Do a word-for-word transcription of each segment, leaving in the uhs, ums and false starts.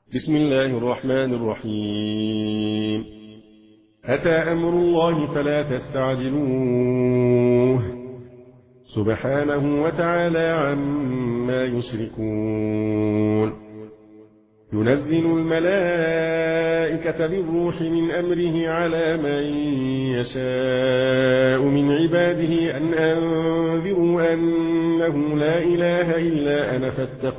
بسم الله الرحمن الرحيم. أتى أمر الله فلا تستعجلوه سبحانه وتعالى عما يشركون. ينزل الملائكة بالروح من أمره على من يشاء من عباده أن أنذروا أنه لا إله إلا أنا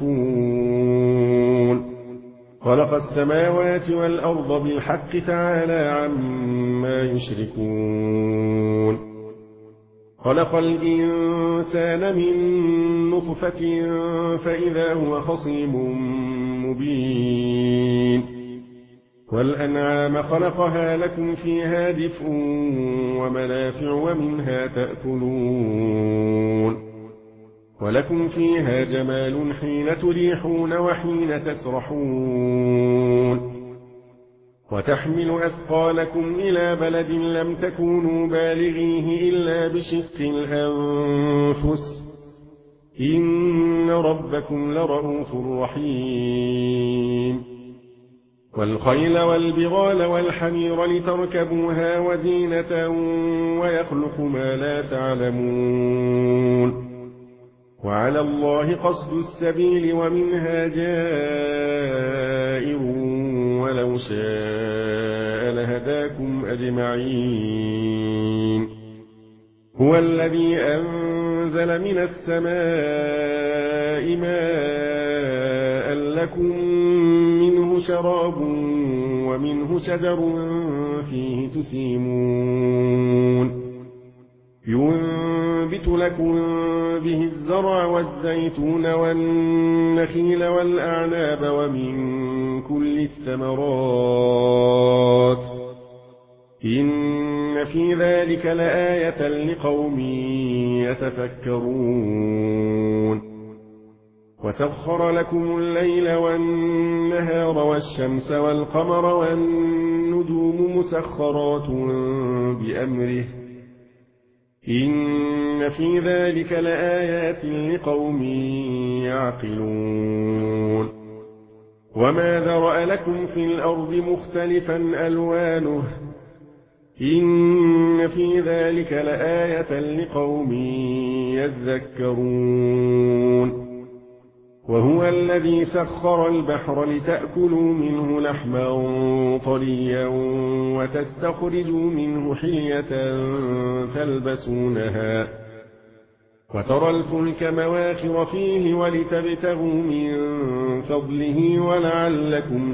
فاتقون. خلق السماوات والأرض بالحق تعالى عما يشركون. خلق الإنسان من نطفة فإذا هو خصيم مبين. والأنعام خلقها لكم فيها دفء ومنافع ومنها تأكلون. ولكم فيها جمال حين تريحون وحين تسرحون. وتحمل أثقالكم إلى بلد لم تكونوا بالغيه إلا بشق الأنفس إن ربكم لرءوف رحيم. والخيل والبغال والحمير لتركبوها وزينة ويخلق ما لا تعلمون. وعلى الله قصد السبيل ومنها جائر ولو شاء لهداكم أجمعين. هو الذي أنزل من السماء ماء لكم منه شراب ومنه شجر فيه تسيمون. ينبت لكم به الزرع والزيتون والنخيل والأعناب ومن كل الثمرات إن في ذلك لآية لقوم يتفكرون. وسخر لكم الليل والنهار والشمس والقمر والنجوم مسخرات بأمره إن في ذلك لآيات لقوم يعقلون. وما ذرأ لكم في الأرض مختلفا ألوانه إن في ذلك لآية لقوم يذكرون. وهو الذي سخر البحر لتأكلوا منه لحما طريا وتستخرجوا منه حلية تلبسونها وترى الفلك مواخر فيه ولتبتغوا من فضله ولعلكم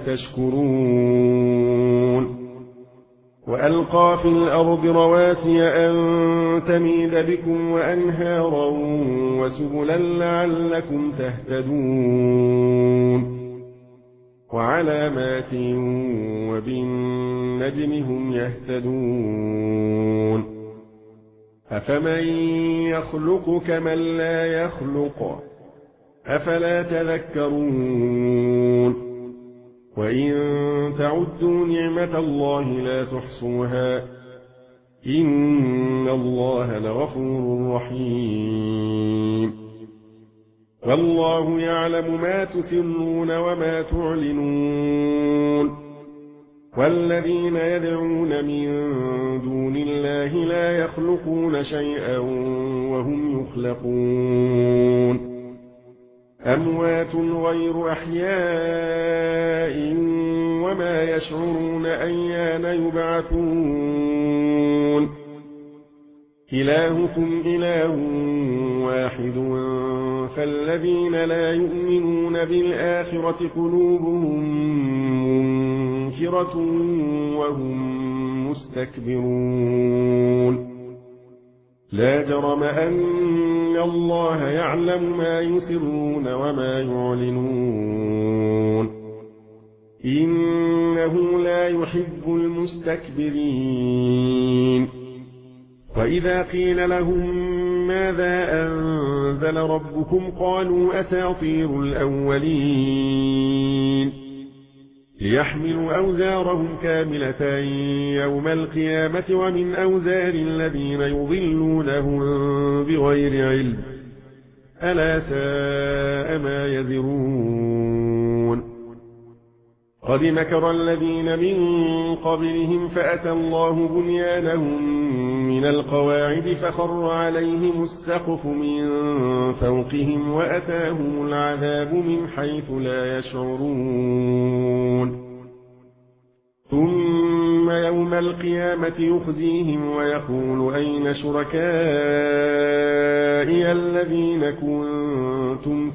تشكرون. وألقى في الأرض رواسي أن تميد بكم وأنهارا وسبلا لعلكم تهتدون. وعلامات وبالنجم هم يهتدون. أفمن يخلق كمن لا يخلق أفلا تذكرون. وإن تعدوا نعمة الله لا تحصوها إن الله لغفور رحيم. والله يعلم ما تسرون وما تعلنون. والذين يدعون من دون الله لا يخلقون شيئا وهم يخلقون. أموات غير أحياء وما يشعرون أيان يبعثون. إلهكم إله واحد فالذين لا يؤمنون بالآخرة قلوبهم منكرة وهم مستكبرون. لا جرم أن الله يعلم ما يسرون وما يعلنون إنه لا يحب المستكبرين. وإذا قيل لهم ماذا أنزل ربكم قالوا أساطير الأولين ليحملوا أوزارهم كاملة يوم القيامة ومن أوزار الذين يضلونهم بغير علم ألا ساء ما يزرون. قد مكر الذين من قبلهم فأتى الله بنيانهم من القواعد فخر عليهم السقف من فوقهم وأتاهم العذاب من حيث لا يشعرون ثم يوم القيامة يخزيهم ويقول أين شركائي الذين كنتم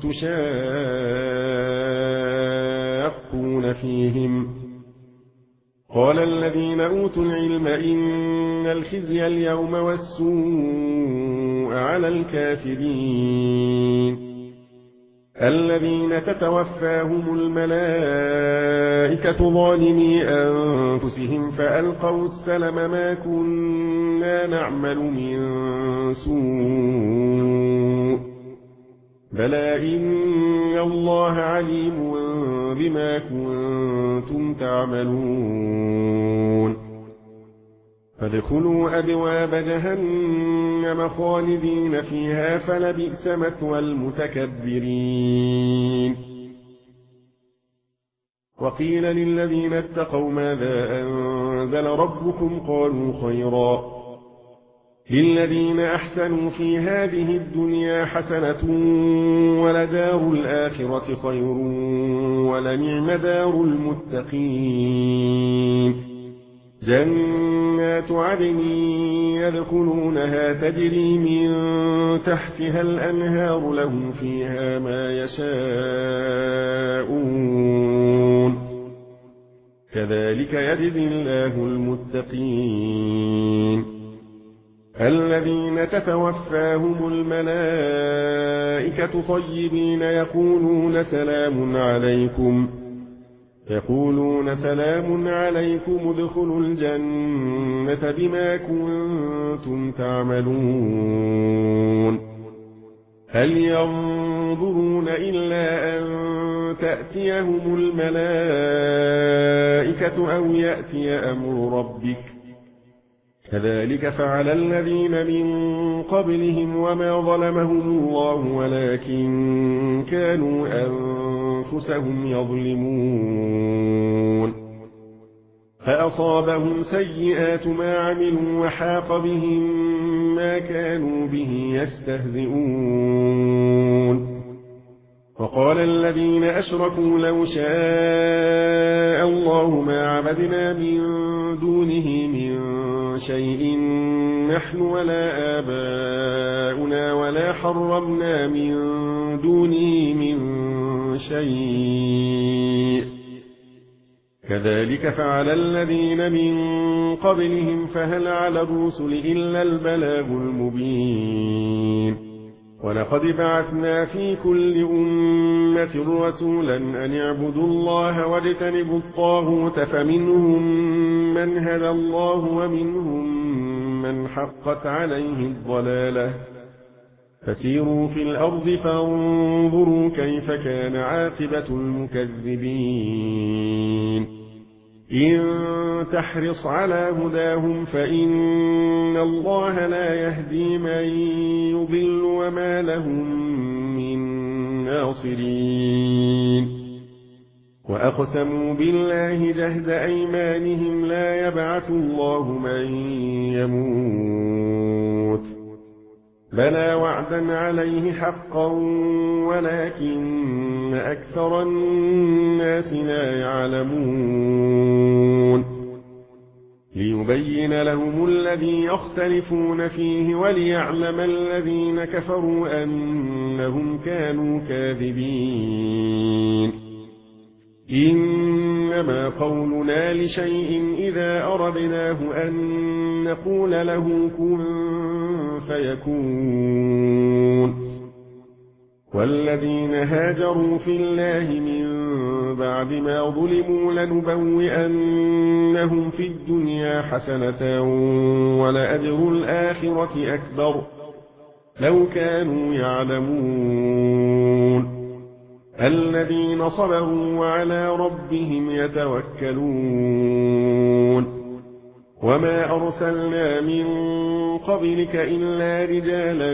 تشاقون فيهم قال الذين أوتوا العلم إن الخزي اليوم والسوء على الكافرين الذين تتوفاهم الملائكة ظالمي أنفسهم فألقوا السلم ما كنا نعمل من سوء بلى إن الله عليم بما كنتم تعملون فادخلوا أبواب جهنم خالدين فيها فلبئس مثوى المتكبرين وقيل للذين اتقوا ماذا أنزل ربكم قالوا خيرا للذين أحسنوا في هذه الدنيا حسنة ولدار الآخرة خير ولنعم دار المتقين جنات عدن يدخلونها تجري من تحتها الأنهار لهم فيها ما يشاءون كذلك يجزي الله المتقين الذين تتوفاهم الملائكة طيبين يقولون سلام عليكم يقولون سلام عليكم ادخلوا الجنة بما كنتم تعملون هل ينظرون إلا أن تأتيهم الملائكة أو يأتي أمر ربك كذلك فعل الذين من قبلهم وما ظلمهم الله ولكن كانوا أنفسهم يظلمون فأصابهم سيئات ما عملوا وحاق بهم ما كانوا به يستهزئون وقال الذين أشركوا لو شاء الله ما عبدنا من دونه من شيء نحن ولا آباؤنا ولا حرمنا من دونه من شيء كذلك فعل الذين من قبلهم فهل على الرسل إلا البلاغ المبين ولقد بعثنا في كل أمة رسولا أن اعبدوا الله واجتنبوا الطاغوت فمنهم من هدى الله ومنهم من حقت عليه الضلالة فسيروا في الأرض فانظروا كيف كان عاقبة المكذبين إن تحرص على هداهم فإن الله لا يهدي من يضل وما لهم من ناصرين وأقسموا بالله جهد أيمانهم لا يبعث الله من يموت بلى وعدا عليه حقا ولكن أكثر الناس لا يعلمون ليبين لهم الذي يختلفون فيه وليعلم الذين كفروا أنهم كانوا كاذبين إنما قولنا لشيء إذا أردناه أن نقول له كن فيكون والذين هاجروا في الله من بعد ما ظلموا لنبوئنهم في الدنيا حسنة ولأجر الآخرة أكبر لو كانوا يعلمون الذين صبروا وعلى ربهم يتوكلون وما أرسلنا من قبلك إلا رجالا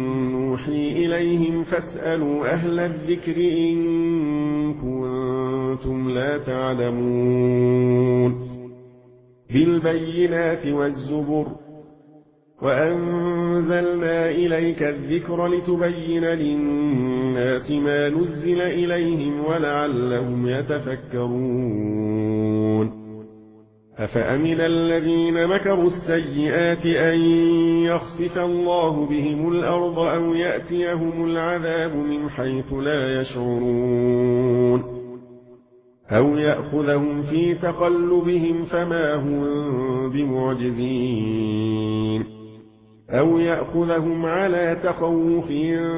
نوحي إليهم فاسألوا أهل الذكر إن وأنتم لا تعلمون بالبينات والزبر وأنزلنا إليك الذكر لتبين للناس ما نزل إليهم ولعلهم يتفكرون أفأمن الذين مكروا السيئات أن يخسف الله بهم الأرض أو يأتيهم العذاب من حيث لا يشعرون أو يأخذهم في تقلبهم فما هم بمعجزين أو يأخذهم على تخوف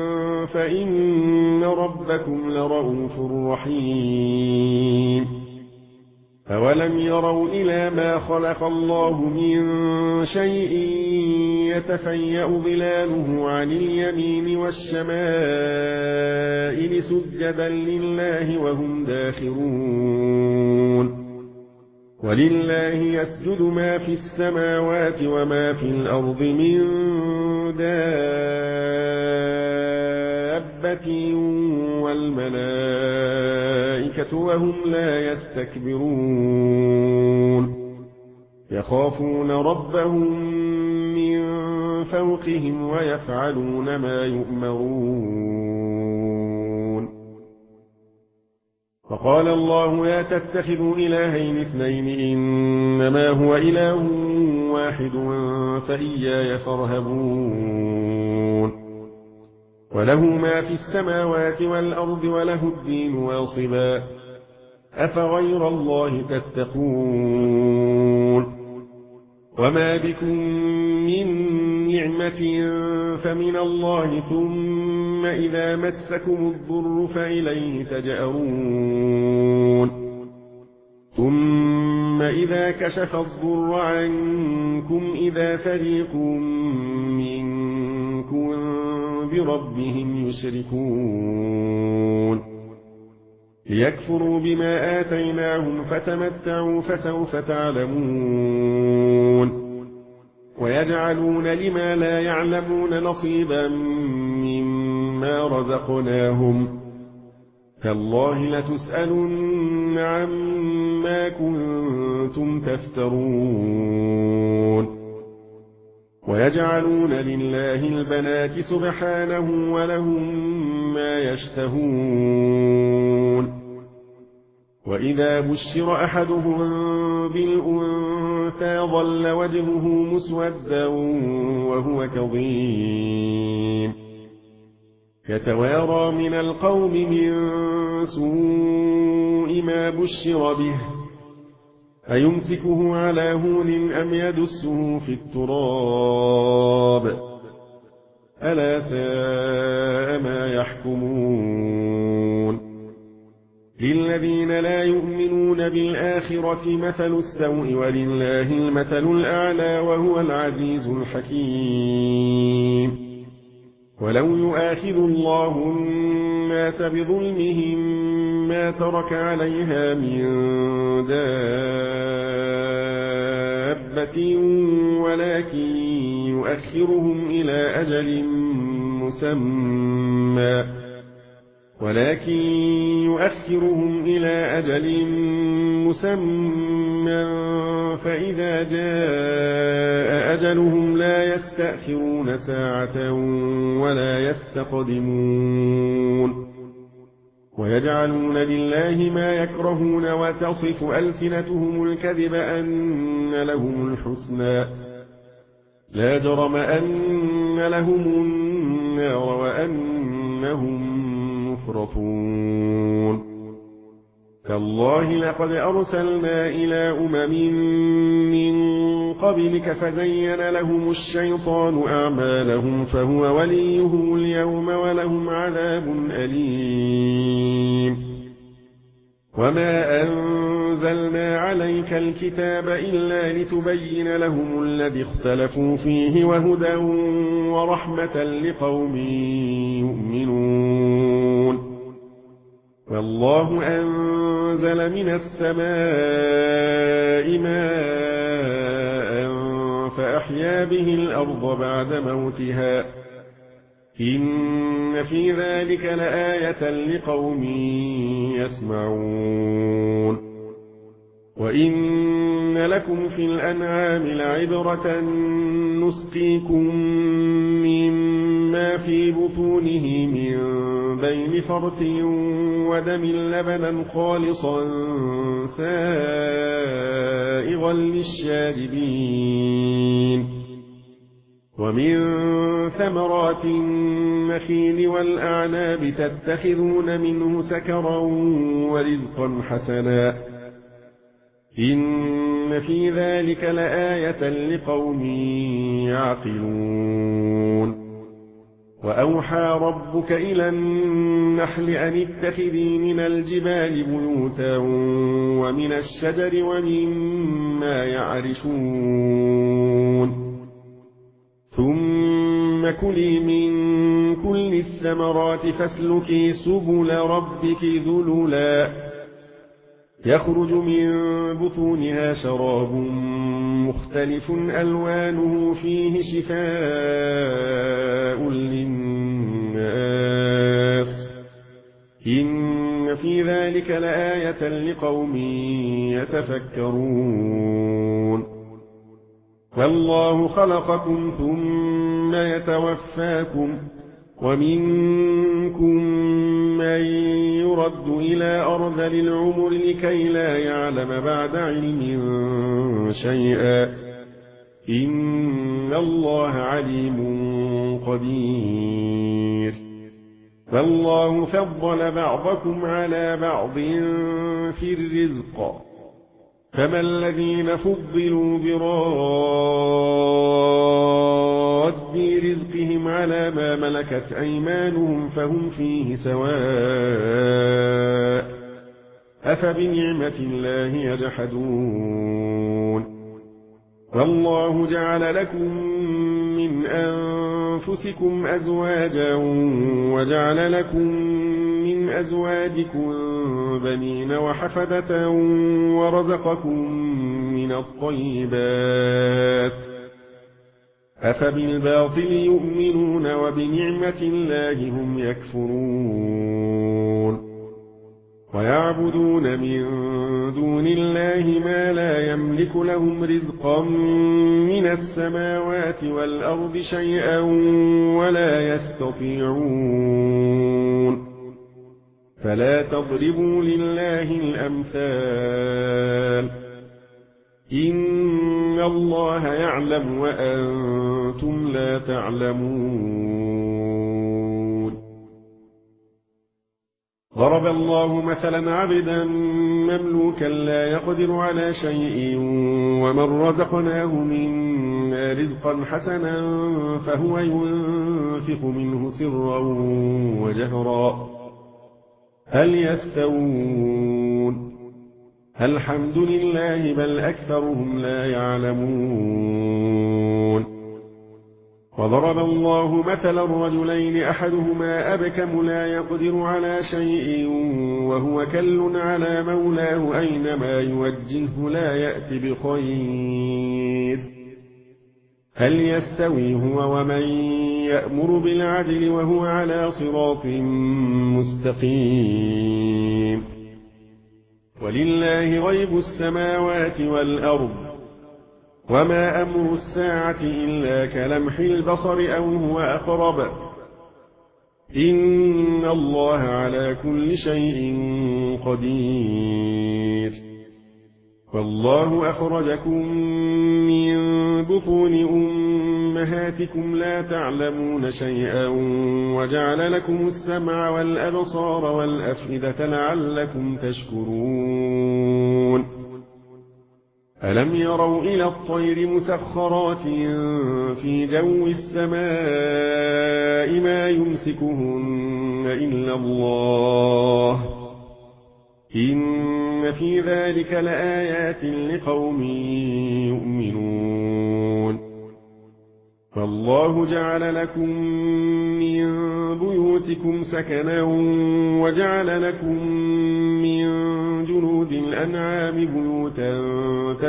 فإن ربكم لرؤوف رحيم أولم يروا إلى ما خلق الله من شيء يتفيأ ظلاله عن اليمين والشمائل سجدا لله وهم داخرون ولله يسجد ما في السماوات وما في الأرض من دابة والملائكة وهم لا يستكبرون يخافون ربهم من فوقهم ويفعلون ما يؤمرون فقال الله لا تتخذوا إلهين اثنين إنما هو إله واحد فإياي فارهبون وله ما في السماوات والأرض وله الدين واصبا أفغير الله تتقون وما بكم من نعمة فمن الله ثم إذا مسكم الضر فإليه تجأرون ثم إذا كشف الضر عنكم إذا فريق منكم بربهم يشركون ليكفروا بما آتيناهم فتمتعوا فسوف تعلمون ويجعلون لما لا يعلمون نصيبا مما رزقناهم تالله لتسألن عما كنتم تفترون ويجعلون لله البنات سبحانه ولهم ما يشتهون وإذا بشر أحدهم بالأنثى ظل وجهه مسودا وهو كظيم يتوارى من القوم من سوء ما بشر به أيمسكه على هون أم يدسه في التراب ألا ساء ما يحكمون للذين لا يؤمنون بالآخرة مثل السوء ولله المثل الأعلى وهو العزيز الحكيم ولو يؤاخذ الله الناس بظلمهم ما ترك عليها من دابة ولكن يؤخرهم إلى أجل مسمى ولكن يؤخرهم إلى أجل مسمى فإذا جاء أجلهم لا يستأخرون ساعة ولا يستقدمون ويجعلون لله ما يكرهون وتصف ألسنتهم الكذب أن لهم الحسنى لا جرم أن لهم النار وأنهم مفرطون تالله لقد أرسلنا إلى أمم من قبلك فزين لهم الشيطان أعمالهم فهو وليهم اليوم ولهم عذاب أليم وما أنزلنا عليك الكتاب إلا لتبين لهم الذي اختلفوا فيه وهدى ورحمة لقوم يؤمنون والله أنزل من السماء ماء فأحيا به الأرض بعد موتها إن في ذلك لآية لقوم يسمعون وإن لكم في الأنعام لعبرة نسقيكم مما في بطونه من بين فرث ودم لبنا خالصا سائغا للشاربين ومن ثمرات النخيل والأعناب تتخذون منه سكرا ورزقا حسنا إن في ذلك لآية لقوم يعقلون وأوحى ربك إلى النحل أن اتخذي من الجبال بيوتا ومن الشجر ومما يعرشون ثم كلي من كل الثمرات فاسلكي سبل ربك ذللا يخرج من بطونها شراب مختلف ألوانه فيه شفاء للناس إن في ذلك لآية لقوم يتفكرون والله خلقكم ثم يتوفاكم ومنكم من يرد إلى أرذل العمر لكي لا يعلم بعد علم شيئا إن الله عليم قدير فالله فضل بعضكم على بعض في الرزق فما الذين فضلوا براد رزقهم على ما ملكت أيمانهم فهم فيه سواء أفبنعمة الله يجحدون والله جعل لكم من أنفسكم أزواجا وجعل لكم من أزواجكم بنين وحفدة ورزقكم من الطيبات أفبالباطل يؤمنون وبنعمة الله هم يكفرون ويعبدون من دون الله ما لا يملك لهم رزقا من السماوات والأرض شيئا ولا يستطيعون فلا تضربوا لله الأمثال إن الله يعلم وأنتم لا تعلمون ضرب الله مثلا عبدا مملوكا لا يقدر على شيء ومن رزقناه منا رزقا حسنا فهو ينفق منه سرا وجهرا هل يستوون الحمد لله بل أكثرهم لا يعلمون وضرب الله مثلا رجلين أحدهما أبكم لا يقدر على شيء وهو كل على مولاه أينما يوجهه لا يأتي بخير هل يستوي هو ومن يأمر بالعدل وهو على صراط مستقيم ولله غيب السماوات والأرض وما أمر الساعة إلا كلمح البصر أو هو أقرب إن الله على كل شيء قدير والله أخرجكم من بطون أمهاتكم لا تعلمون شيئا وجعل لكم السمع والأبصار والأفئدة لعلكم تشكرون ألم يروا إلى الطير مسخرات في جو السماء ما يمسكهن إلا الله إن في ذلك لآيات لقوم يؤمنون فالله جعل لكم من بيوتكم سكنا وجعل لكم من جلود الأنعام بيوتا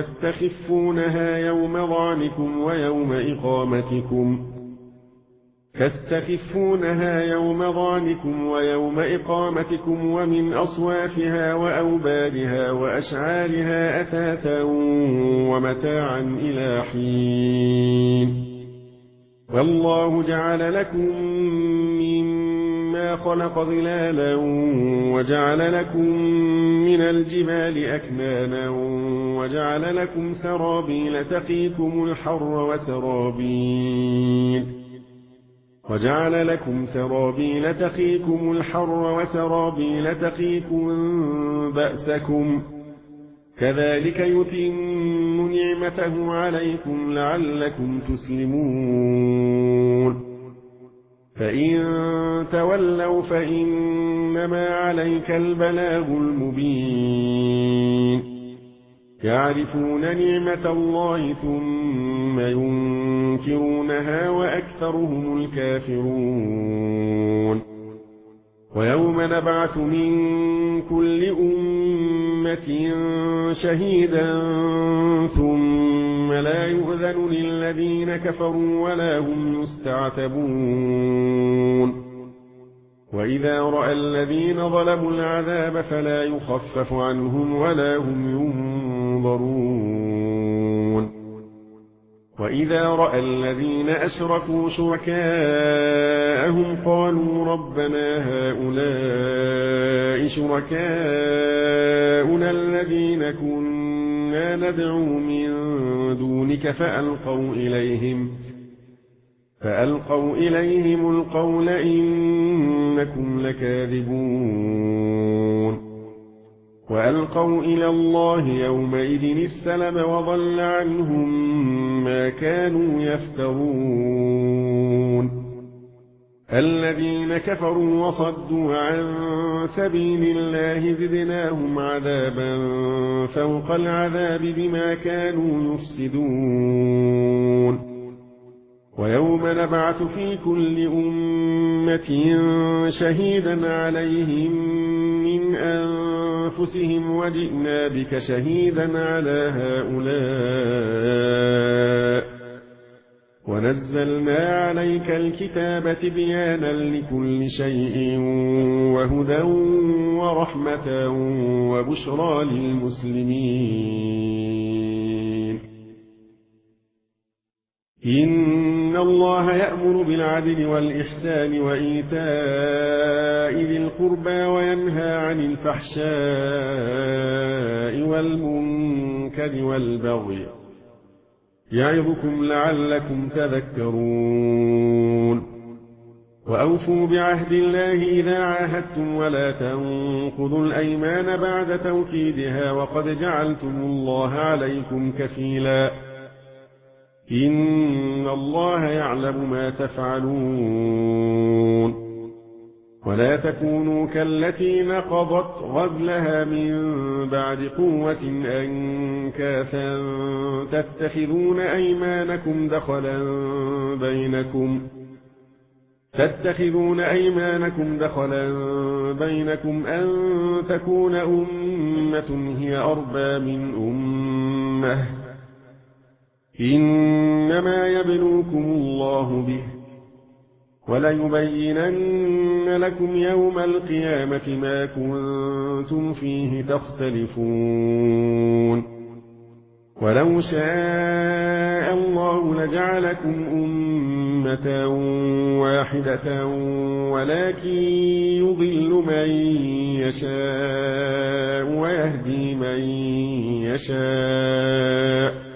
تستخفونها يوم ظعنكم ويوم إقامتكم تستخفونها يوم ظعنكم ويوم إقامتكم ومن أصوافها وأوبارها وأشعارها أثاثا ومتاعا إلى حين والله جعل لكم مما خلق ظلالا وجعل لكم من الجبال أكنانا وجعل لكم سرابيل تقيكم الحر وسرابيل وجعل لكم سرابيل تقيكم الحر وسرابيل تقيكم بأسكم كذلك يتم نعمته عليكم لعلكم تسلمون فإن تولوا فإنما عليك البلاغ المبين يعرفون نعمة الله ثم ينكرونها وأكثرهم الكافرون ويوم نبعث من كل أمة شهيدا ثم لا يؤذن للذين كفروا ولا هم يستعتبون وإذا رأى الذين ظلموا العذاب فلا يخفف عنهم ولا هم ينظرون وإذا رأى الذين أشركوا شركاءهم قالوا ربنا هؤلاء شركاؤنا الذين كنا ندعو من دونك فألقوا إليهم فألقوا إليهم القول إنكم لكاذبون وألقوا إلى الله يومئذ السلم وضل عنهم ما كانوا يفترون الذين كفروا وصدوا عن سبيل الله زدناهم عذابا فوق العذاب بما كانوا يفسدون ويوم نبعث في كل أمة شهيدا عليهم من أنفسهم وجئنا بك شهيدا على هؤلاء ونزلنا عليك الكتاب تبيانا لكل شيء وهدى ورحمة وبشرى للمسلمين إن الله يأمر بالعدل والإحسان وإيتاء ذي القربى وينهى عن الفحشاء والمنكر والبغي يعظكم لعلكم تذكرون وأوفوا بعهد الله إذا عاهدتم ولا تنقضوا الأيمان بعد توكيدها وقد جعلتم الله عليكم كفيلا إن الله يعلم ما تفعلون ولا تكونوا كالتي نقضت غزلها من بعد قوة أنكاثا تتخذون أيمانكم دخلا بينكم تتخذون أيمانكم دخلا بينكم أن تكون أمة هي أربى من أمة إنما يبلوكم الله به وليبينن لكم يوم القيامة ما كنتم فيه تختلفون ولو شاء الله لجعلكم أمة واحدة ولكن يضل من يشاء ويهدي من يشاء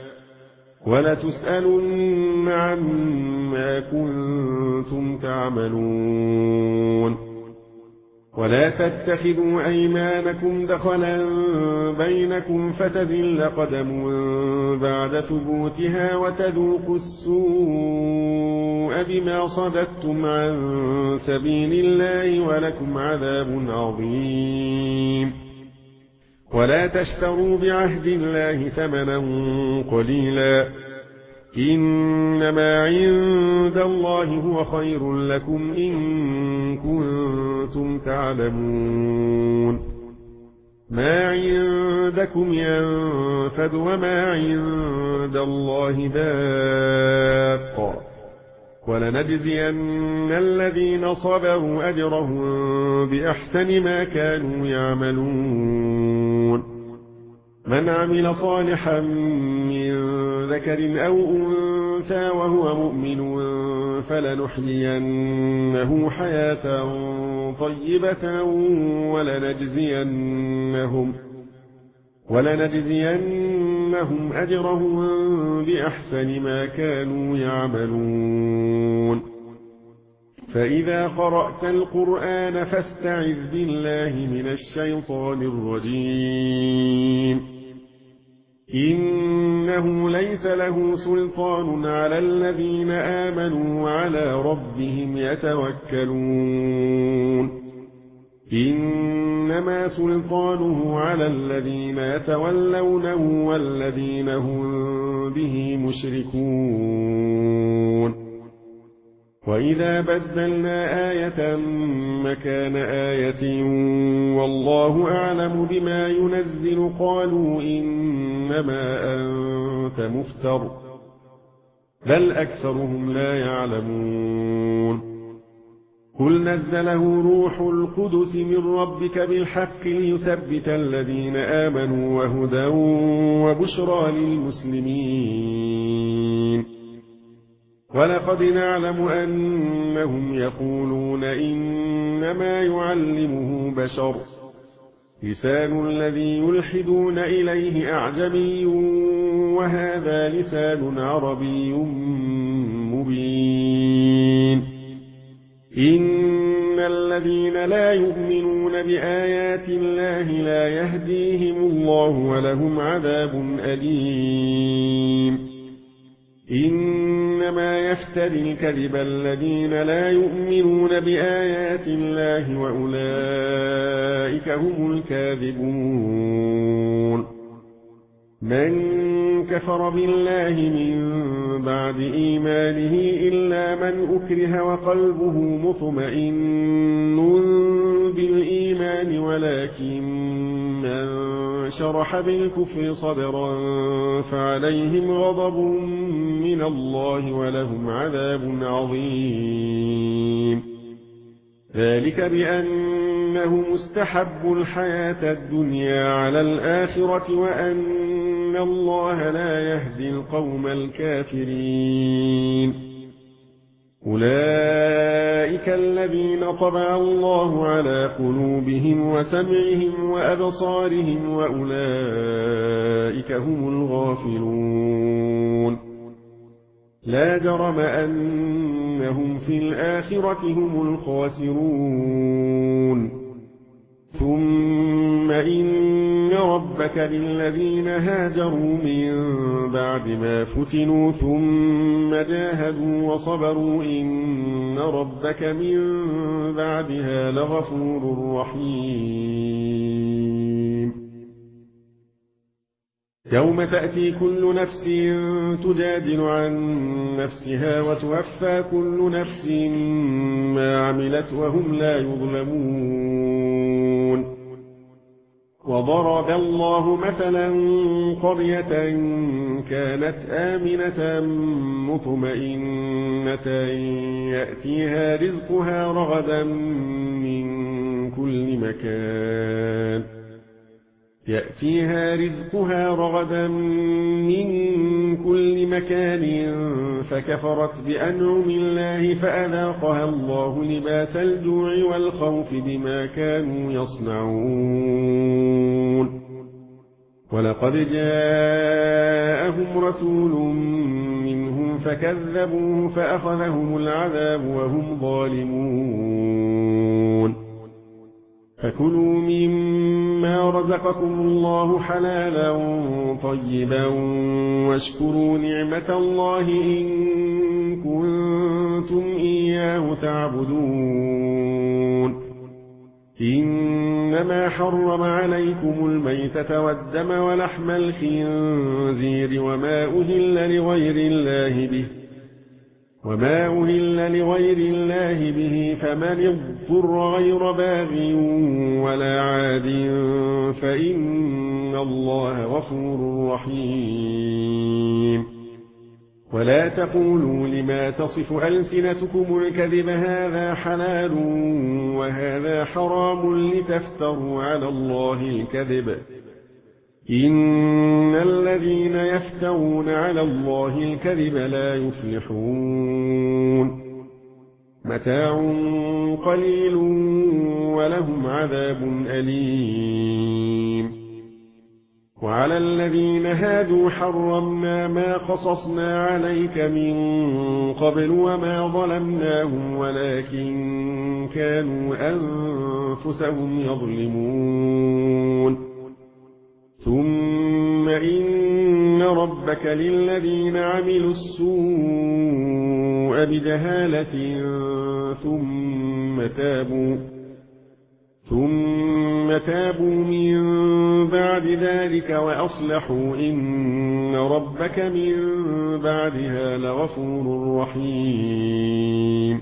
ولتسألن عما كنتم تعملون ولا تتخذوا أيمانكم دخلا بينكم فتذل قدم بعد ثبوتها وتذوقوا السوء بما صددتم عن سبيل الله ولكم عذاب عظيم ولا تشتروا بعهد الله ثمنا قليلا إنما عند الله هو خير لكم إن كنتم تعلمون ما عندكم ينفد وما عند الله باق ولنجزين الذين صبروا أجرهم بأحسن ما كانوا يعملون من عمل صالحا من ذكر أو أنثى وهو مؤمن فلنحيينه حياة طيبة ولنجزينهم ولنجزينهم أجرهم بأحسن ما كانوا يعملون فإذا قرأت القرآن فاستعذ بالله من الشيطان الرجيم إنه ليس له سلطان على الذين آمنوا وعلى ربهم يتوكلون إنما سلطانه على الذين يتولونه والذين هم به مشركون وإذا بدلنا آية مكان آية والله أعلم بما ينزل قالوا إنما أنت مفتر بل أكثرهم لا يعلمون قل نزله روح القدس من ربك بالحق ليثبت الذين آمنوا وهدى وبشرى للمسلمين ولقد نعلم أنهم يقولون إنما يعلمه بشر لسان الذي يلحدون إليه أعجمي وهذا لسان عربي مبين إن الذين لا يؤمنون بآيات الله لا يهديهم الله ولهم عذاب أليم إنما يفتري الكذب الذين لا يؤمنون بآيات الله وأولئك هم الكاذبون من كفر بالله من بعد إيمانه إلا من أكره وقلبه مطمئن بالإيمان ولكن من شرح بالكفر صدرا فعليهم غضب من الله ولهم عذاب عظيم ذلك بأنه مستحب الحياة الدنيا على الآخرة وأن الله لا يهدي القوم الكافرين أولئك الذين طبع الله على قلوبهم وسمعهم وأبصارهم وأولئك هم الغافلون لا جرم أنهم في الآخرة هم الخاسرون ثم إن ربك للذين هاجروا من بعد ما فتنوا ثم جاهدوا وصبروا إن ربك من بعدها لغفور رحيم يوم تأتي كل نفس تجادل عن نفسها وتوفى كل نفس ما عملت وهم لا يظلمون وضرب الله مثلا قرية كانت آمنة مطمئنة يأتيها رزقها رغدا من كل مكان يأتيها رزقها رغدا من كل مكان فكفرت بأنعم الله فأذاقها الله لباس الجوع والخوف بما كانوا يصنعون ولقد جاءهم رسول منهم فكذبوه فأخذهم العذاب وهم ظالمون فكلوا مما رزقكم الله حلالا طيبا واشكروا نعمة الله إن كنتم إياه تعبدون إنما حرم عليكم الميتة والدم ولحم الخنزير وما أهل لغير الله به وما أهل لغير الله به فمن اضطر غير باغ ولا عاد فإن الله غفور رحيم ولا تقولوا لما تصف ألسنتكم الكذب هذا حلال وهذا حرام لتفتروا على الله الكذب إن الذين يفترون على الله الكذب لا يفلحون متاع قليل ولهم عذاب أليم وعلى الذين هادوا حرمنا ما قصصنا عليك من قبل وما ظلمناهم ولكن كانوا أنفسهم يظلمون ثم إن ربك للذين عملوا السوء بجهالة ثم تابوا ثم تابوا من بعد ذلك وأصلحوا إن ربك من بعدها لغفور رحيم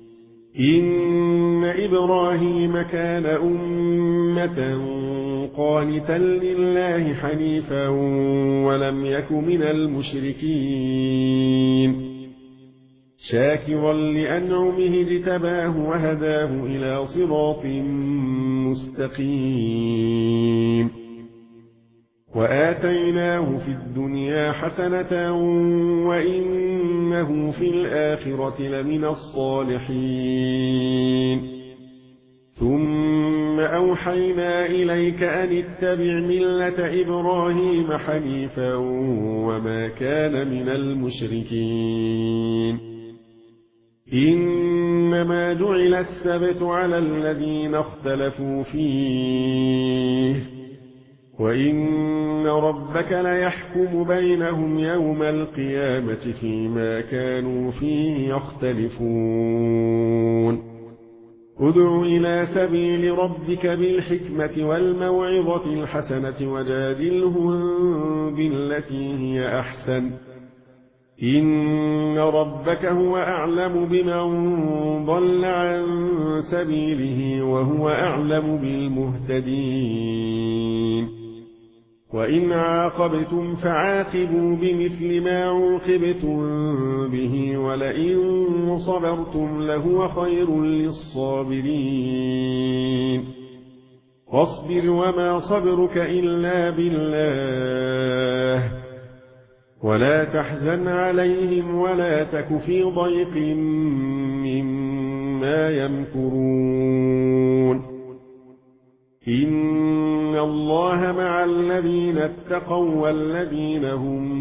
إن إبراهيم كان أمة قانتا لله حنيفا ولم يك من المشركين شاكرا لأنعمه اجتباه وهداه إلى صراط مستقيم وآتيناه في الدنيا حسنة وإنه في الآخرة لمن الصالحين ثم أوحينا إليك أن اتبع ملة إبراهيم حنيفا وما كان من المشركين إنما جعل السبت على الذين اختلفوا فيه وإن ربك ليحكم بينهم يوم القيامة فيما كانوا فيه يختلفون ادع إلى سبيل ربك بالحكمة والموعظة الحسنة وجادلهم بالتي هي أحسن إن ربك هو أعلم بمن ضل عن سبيله وهو أعلم بالمهتدين وإن عاقبتم فعاقبوا بمثل ما عوقبتم به ولئن صبرتم لهو خير للصابرين واصبر وما صبرك إلا بالله ولا تحزن عليهم ولا تك في ضيق مما يمكرون إن الله مع الذين اتقوا والذين هم